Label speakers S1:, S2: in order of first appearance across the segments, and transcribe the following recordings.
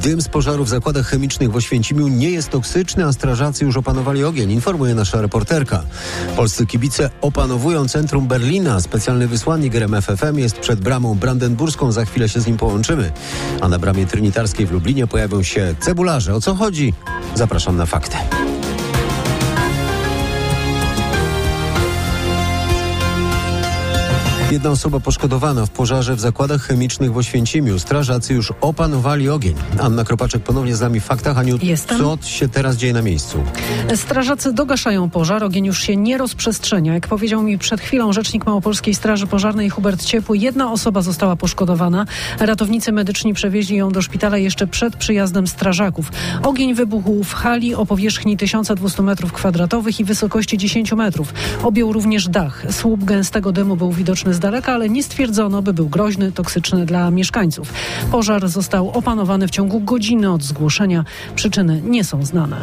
S1: Dym z pożaru w zakładach chemicznych w Oświęcimiu nie jest toksyczny, a strażacy już opanowali ogień, informuje nasza reporterka. Polscy kibice opanowują centrum Berlina. Specjalny wysłannik RMF FM jest przed bramą brandenburską. Za chwilę się z nim połączymy. A na bramie trinitarskiej w Lublinie pojawią się cebularze. O co chodzi? Zapraszam na fakty. Jedna osoba poszkodowana w pożarze w zakładach chemicznych w Oświęcimiu. Strażacy już opanowali ogień. Anna Kropaczek ponownie z nami w faktach. Aniu, co się teraz dzieje na miejscu?
S2: Strażacy dogaszają pożar. Ogień już się nie rozprzestrzenia. Jak powiedział mi przed chwilą rzecznik Małopolskiej Straży Pożarnej Hubert Ciepły, jedna osoba została poszkodowana. Ratownicy medyczni przewieźli ją do szpitala jeszcze przed przyjazdem strażaków. Ogień wybuchł w hali o powierzchni 1200 m2 i wysokości 10 metrów. Objął również dach. Słup gęstego dymu był widoczny z daleka, ale nie stwierdzono, by był groźny, toksyczny dla mieszkańców. Pożar został opanowany w ciągu godziny od zgłoszenia. Przyczyny nie są znane.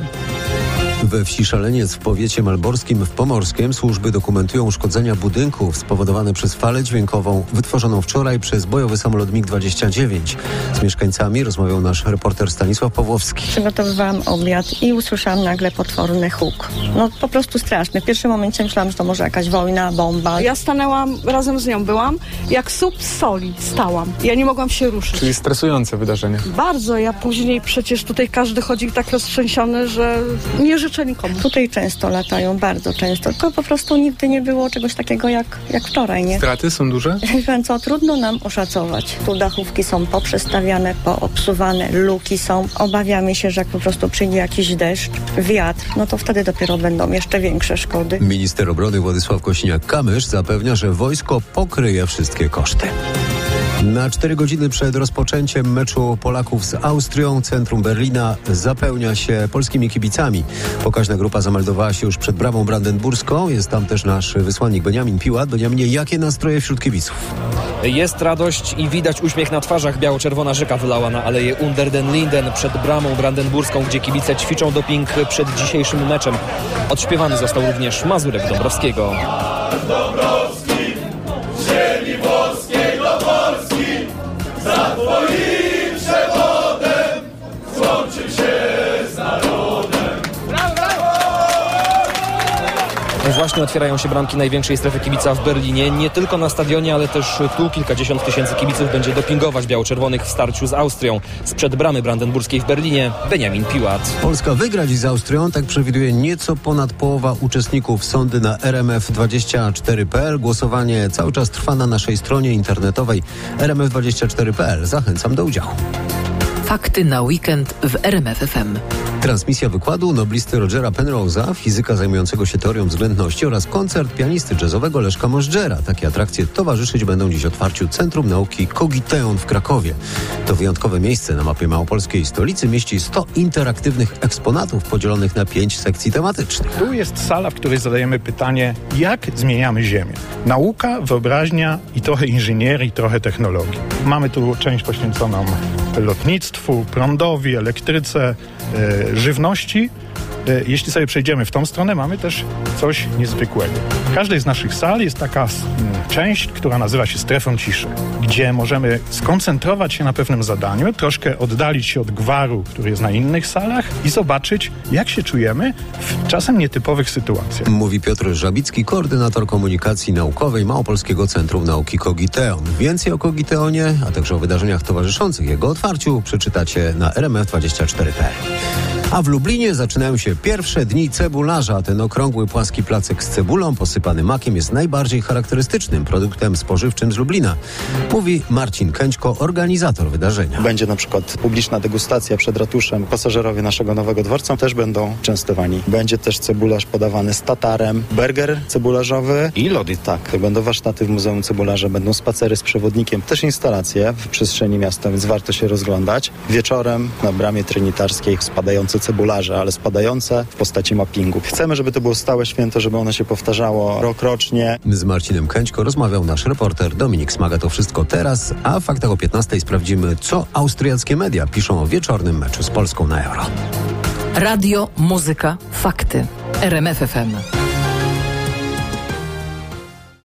S1: We wsi Szaleniec w powiecie malborskim w Pomorskiem służby dokumentują uszkodzenia budynków spowodowane przez falę dźwiękową wytworzoną wczoraj przez bojowy samolot MiG-29. Z mieszkańcami rozmawiał nasz reporter Stanisław Pawłowski.
S3: Przygotowywałam obiad i usłyszałam nagle potworny huk. Po prostu straszny. W pierwszym momencie myślałam, że to może jakaś wojna, bomba.
S4: Ja stanęłam, razem z nią byłam, jak słup soli stałam. Ja nie mogłam się ruszyć.
S5: Czyli stresujące wydarzenie.
S4: Bardzo. Ja później przecież tutaj każdy chodzi tak roztrzęsiony, że nie życzę nikomu.
S3: Tutaj często latają, bardzo często. To po prostu nigdy nie było czegoś takiego jak wczoraj, nie?
S5: Straty są duże?
S3: Co trudno nam oszacować. Tu dachówki są poprzestawiane, poobsuwane, luki są. Obawiamy się, że jak po prostu przyjdzie jakiś deszcz, wiatr, to wtedy dopiero będą jeszcze większe szkody.
S1: Minister obrony Władysław Kosiniak-Kamysz zapewnia, że wojsko pokryje wszystkie koszty. Na 4 godziny przed rozpoczęciem meczu Polaków z Austrią centrum Berlina zapełnia się polskimi kibicami. Pokaźna grupa zameldowała się już przed bramą brandenburską. Jest tam też nasz wysłannik Beniamin Piłat. Beniaminie, jakie nastroje wśród kibiców?
S6: Jest radość i widać uśmiech na twarzach. Biało-czerwona rzeka wylała na aleję Unter den Linden przed bramą brandenburską, gdzie kibice ćwiczą doping przed dzisiejszym meczem. Odśpiewany został również Mazurek Dąbrowskiego.
S7: Za twoim przewodem złączył się z narodem.
S6: Właśnie otwierają się bramki największej strefy kibica w Berlinie. Nie tylko na stadionie, ale też tu kilkadziesiąt tysięcy kibiców będzie dopingować biało-czerwonych w starciu z Austrią. Sprzed bramy brandenburskiej w Berlinie Beniamin Piłat.
S1: Polska wygra dziś z Austrią, tak przewiduje nieco ponad połowa uczestników. Sądy na rmf24.pl. Głosowanie cały czas trwa na naszej stronie internetowej rmf24.pl. Zachęcam do udziału.
S8: Fakty na weekend w RMF FM.
S1: Transmisja wykładu noblisty Rogera Penrose'a, fizyka zajmującego się teorią względności, oraz koncert pianisty jazzowego Leszka Możdżera. Takie atrakcje towarzyszyć będą dziś otwarciu Centrum Nauki Kogiteon w Krakowie. To wyjątkowe miejsce na mapie małopolskiej stolicy mieści 100 interaktywnych eksponatów podzielonych na 5 sekcji tematycznych.
S9: Tu jest sala, w której zadajemy pytanie, jak zmieniamy Ziemię. Nauka, wyobraźnia i trochę inżynierii, trochę technologii. Mamy tu część poświęconą lotnictwu, prądowi, elektryce, żywności. Jeśli sobie przejdziemy w tą stronę, mamy też coś niezwykłego. W każdej z naszych sal jest taka część, która nazywa się strefą ciszy, gdzie możemy skoncentrować się na pewnym zadaniu, troszkę oddalić się od gwaru, który jest na innych salach i zobaczyć, jak się czujemy w czasem nietypowych sytuacjach.
S1: Mówi Piotr Żabicki, koordynator komunikacji naukowej Małopolskiego Centrum Nauki Kogiteon. Więcej o Kogiteonie, a także o wydarzeniach towarzyszących jego otwarciu przeczytacie na rmf24.pl. A w Lublinie zaczynają się pierwsze dni cebularza. Ten okrągły, płaski placek z cebulą posypany makiem jest najbardziej charakterystycznym produktem spożywczym z Lublina. Mówi Marcin Kęćko, organizator wydarzenia.
S10: Będzie na przykład publiczna degustacja przed ratuszem. Pasażerowie naszego nowego dworca też będą częstowani. Będzie też cebularz podawany z tatarem, burger cebularzowy i lody. Tak, będą warsztaty w Muzeum Cebularza, będą spacery z przewodnikiem, też instalacje w przestrzeni miasta, więc warto się rozglądać. Wieczorem na bramie trinitarskiej spadające cebularze, ale spadające w postaci mappingu. Chcemy, żeby to było stałe święto, żeby ono się powtarzało rokrocznie.
S1: Z Marcinem Kęćko rozmawiał nasz reporter Dominik Smaga. To wszystko teraz, a w faktach o 15 sprawdzimy, co austriackie media piszą o wieczornym meczu z Polską na Euro.
S8: Radio, muzyka, fakty. RMF FM.